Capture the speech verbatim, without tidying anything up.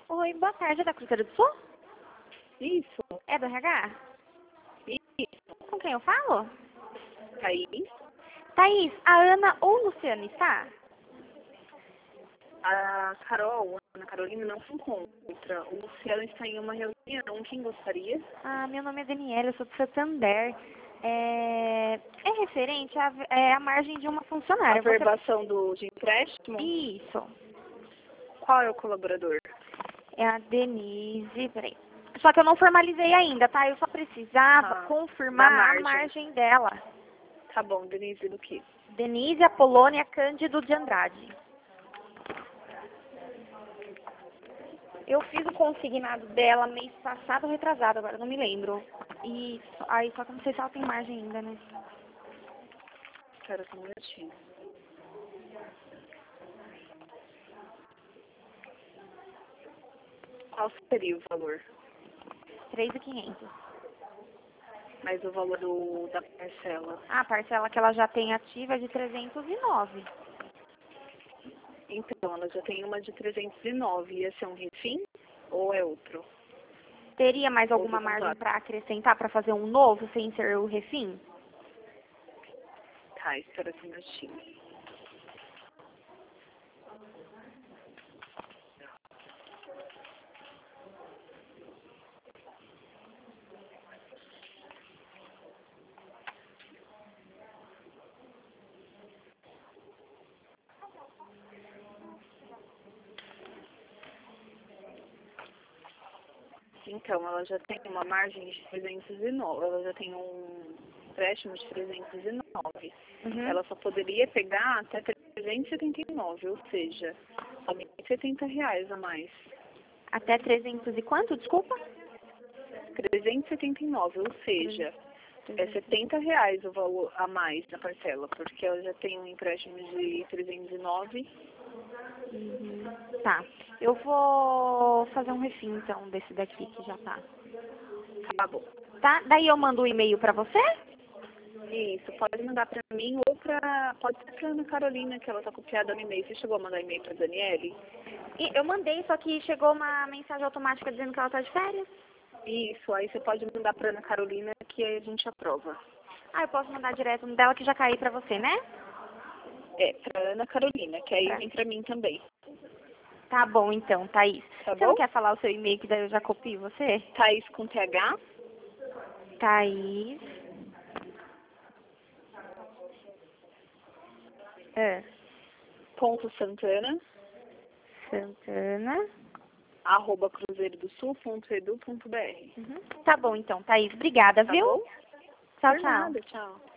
Oi, boa tarde, é da Cruzeiro do Sul? Isso. É do R H? Isso. Com quem eu falo? Thaís. Thaís, a Ana ou Luciana está? A Carol, a Ana Carolina, não se encontra. O Luciano está em uma reunião. Quem gostaria? Ah, meu nome é Daniela, eu sou do Santander. É, é referente à é, à margem de uma A funcionária. Você... averbação do, de empréstimo? Isso. Qual é o colaborador? É a Denise, peraí. Só que eu não formalizei ainda, tá? Eu só precisava Ah, confirmar da margem. a margem dela. Tá bom, Denise, do que? Denise Apolônia Cândido de Andrade. Eu fiz o consignado dela mês passado ou retrasado, agora não me lembro. E aí só que eu não sei se ela tem margem ainda, né? Espera só um minutinho. Qual seria o valor? três mil e quinhentos. Mas o valor do, da parcela? Ah, a parcela que ela já tem ativa é de trezentos e nove. Então, ela já tem uma de trezentos e nove. Ia ser um refim ou é outro? Teria mais alguma Outro margem contrato. para acrescentar, para fazer um novo, sem ser o refim? Tá, espera só um minutinho. Então, ela já tem uma margem de trezentos e nove, ela já tem um empréstimo de trezentos e nove. Uhum. Ela só poderia pegar até trezentos e setenta e nove, ou seja, somente setenta reais a mais. Até trezentos e quanto, desculpa? trezentos e setenta e nove, ou seja, é setenta reais o valor a mais na parcela, porque ela já tem um empréstimo de trezentos e nove. Uhum. Tá. Eu vou fazer um refim, então, desse daqui que já tá. Tá bom. Tá? Daí eu mando o e-mail pra você? Isso, pode mandar pra mim ou pra... Pode ser pra Ana Carolina, que ela tá copiada no e-mail. Você chegou a mandar e-mail pra Daniele? E eu mandei, só que chegou uma mensagem automática dizendo que ela tá de férias. Isso, aí você pode mandar pra Ana Carolina que aí a gente aprova. Ah, eu posso mandar direto no dela que já caiu pra você, né? É, pra Ana Carolina, que aí Pra... vem pra mim também. Tá bom, então, Thaís. Tá Você não bom? quer falar o seu e-mail que daí eu já copio você? Thaís com T H, Thaís... É. ponto Santana, Santana... arroba cruzeirodosul.edu.br. Uhum. Tá bom, então, Thaís. Obrigada, Tá viu? bom? Tchau, Por tchau. nada, tchau.